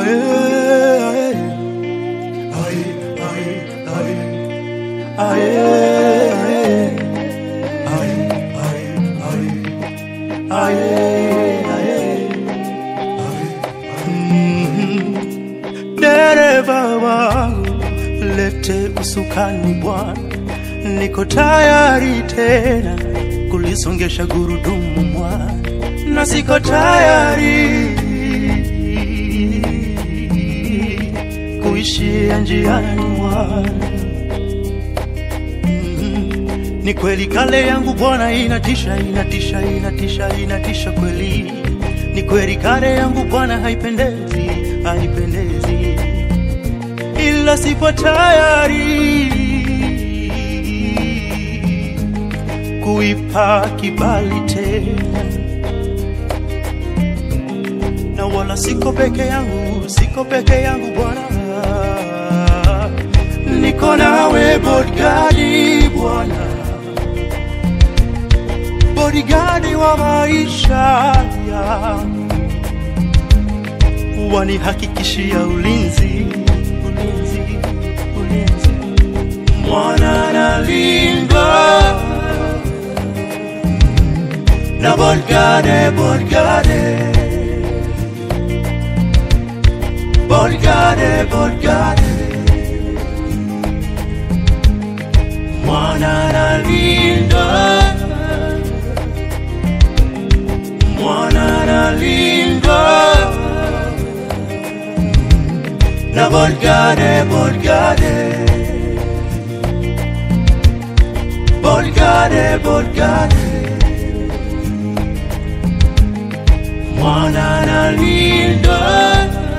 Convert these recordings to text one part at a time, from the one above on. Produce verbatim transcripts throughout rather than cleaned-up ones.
Dereva wangu, lete usukani Bwana, niko tayari tena kulisongesha gurudumu Bwana, na siko tayari kuishia njiani Bwana. Ni kweli kale yangu Bwana inatisha, inatisha, inatisha, inatisha kweli. Ni kweli kale yangu Bwana haipendezi, haipendezi, ila sipo tayari kuipa kibali tena, na wala siko peke yangu, siko peke yangu Bwana, niko nawe bodyguard Bwana, bodyguard wa maisha yangu, wanihakikishia ulinzi, ulinzi, ulinzi. Mwana nalindwa na bodyguard, bodyguard, bodyguard, bodyguard. Mwana nalindwa, mwana nalindwa na bodyguard, bodyguard, bodyguard, bodyguard. Mwana nalindwa.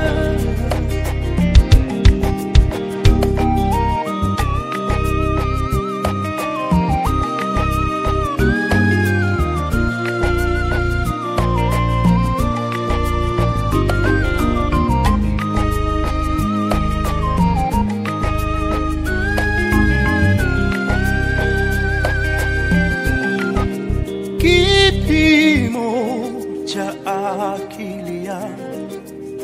Kipimo cha akili yangu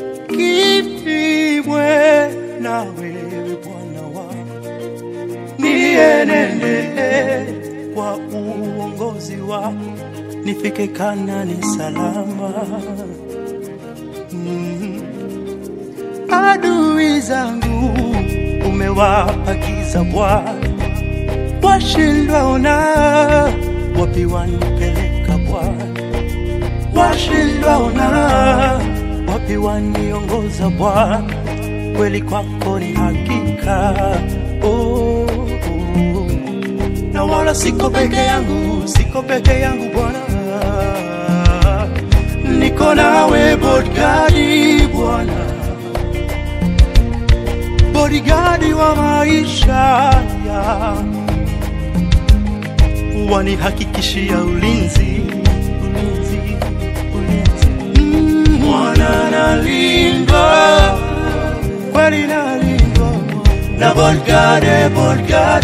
kipimwe na wewe Bwana wangu, nienende kwa uongozi wako, nifike Kanaani salama. mm. Adui zangu umewapa giza Bwana, washindwa ona wapi wanipeleka Bwana, washindwa ona wapi waniongoza Bwana, kweli kwako ni hakika. oh, oh. Na wala siko peke yangu, siko peke yangu Bwana, niko nawe bodyguard Bwana, bodyguard wa maisha yangu, wanihakikishia ulinzi, ulinzi, ulinzi. mm. Mwana nalindwa, kweli nalindwa na bodyguard, bodyguard,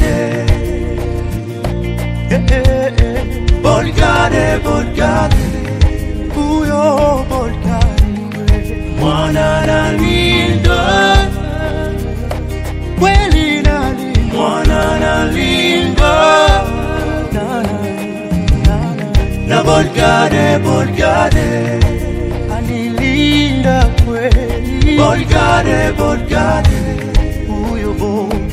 eh, eh, eh. bodyguard, bodyguard, uyo bodyguard kweli. Mwana nalindwa, kweli nalindwa, mwana nalindwa na bodyguard, bodyguard, anilinda kweli, bodyguard, bodyguard, uyo bodyguard.